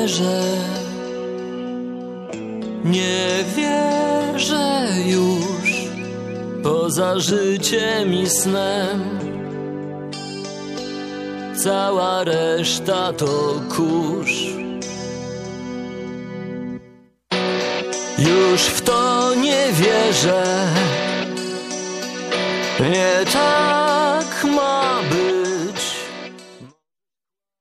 wierzę, nie wierzę już poza życiem i snem. Cała reszta to kurz. Już w to nie wierzę, nie tak ma być.